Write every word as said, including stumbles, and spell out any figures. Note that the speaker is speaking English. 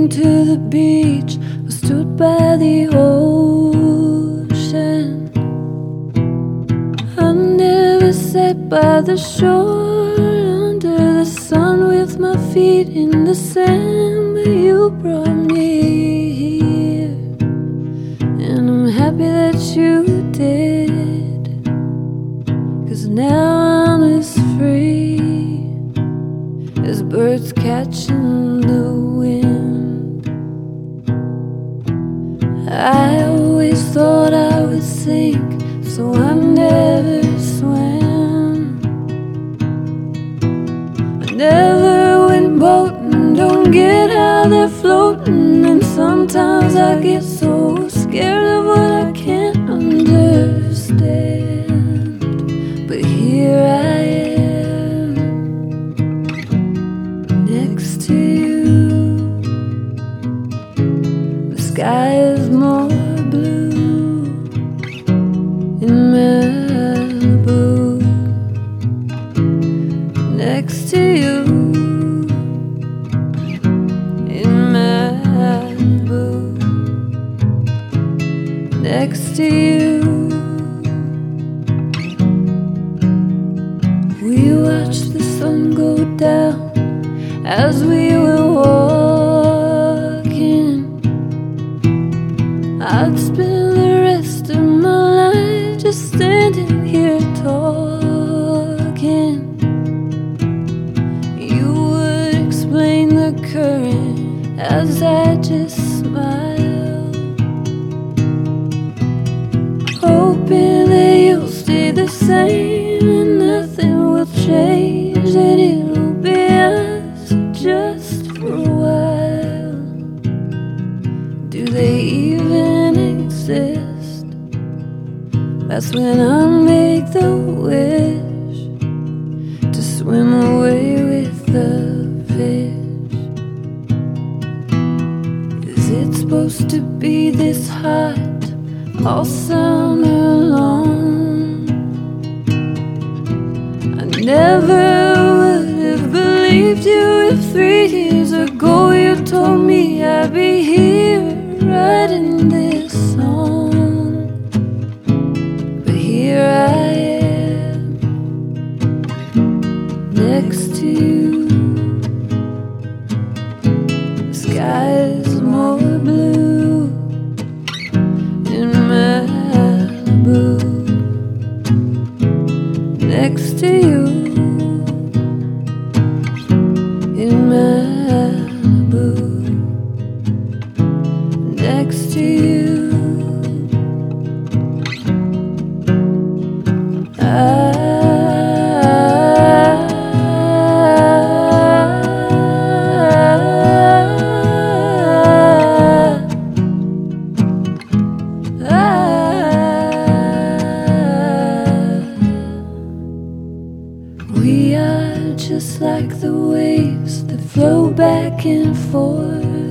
walking to the beach, I stood by the ocean. I never sat by the shore under the sun with my feet in the sand, but you brought me here, and I'm happy that you did, 'cause now I'm as free as birds catching the wind. I always thought I would sink, so I never swam. I never went boating, don't get how they're floating, and sometimes I get so scared of what I can't understand. But here I am, next to you. The sky is more blue in Malibu, next to you. In Malibu, next to you. We watched the sun go down as we were walking. I'd spend the rest of my life just standing here talking. You would explain the current as I just smiled, hoping that you'll stay the same and nothing will change, and it'll be us just for a while. Do they even exist? That's when I make the wish to swim away with the fish. Is it supposed to be this hot all summer long? I never would have believed you if three years ago you told me I'd be here writing this song. But here I am, next to you. The sky is more blue in Malibu, next to you. In Malibu, next to you. I, I, we are just like the waves that flow back and forth.